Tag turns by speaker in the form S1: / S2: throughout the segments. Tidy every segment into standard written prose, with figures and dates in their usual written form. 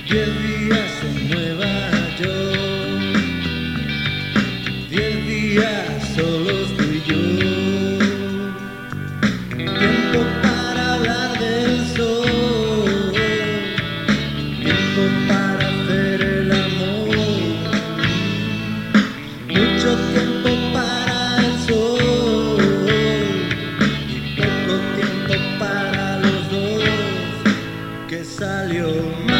S1: 10 días en Nueva York, 10 días solos tú y yo. Tiempo para hablar del sol, tiempo para hacer el amor, mucho tiempo para el sol y poco tiempo para los dos, que salió mal.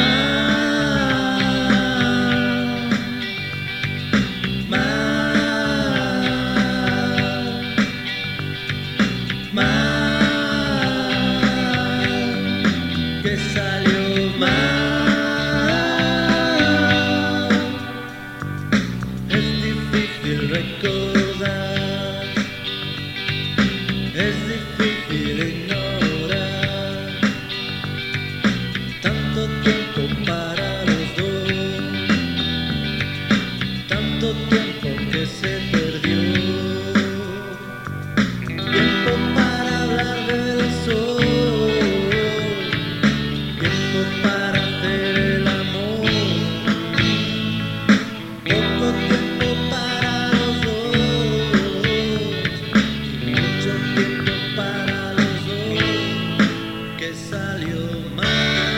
S1: Que salió mal. Es difícil recordar, es difícil ignorar, tanto tiempo para los dos, tanto tiempo que se perdió. Tiempo para hablar del sol, tiempo para hacer el amor, poco tiempo para los dos y mucho tiempo para los dos, que salió mal.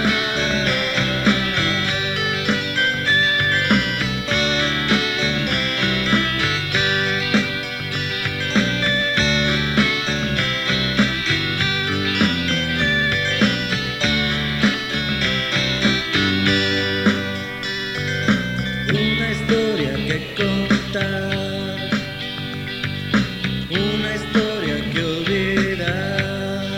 S1: Una historia que contar, una historia que olvidar.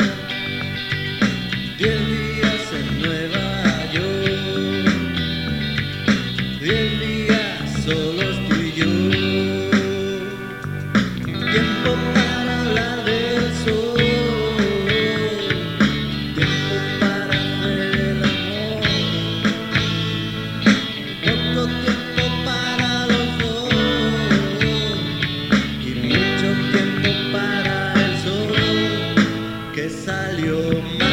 S1: 10 días en Nueva York, 10 días solos tú y yo. Tiempo para hablar del sol, tiempo para hacer el amor, poco tiempo para los dos y mucho tiempo para el sol, que salió mal.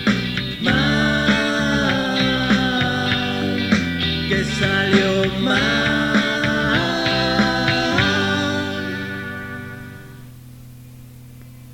S1: Que salió mal.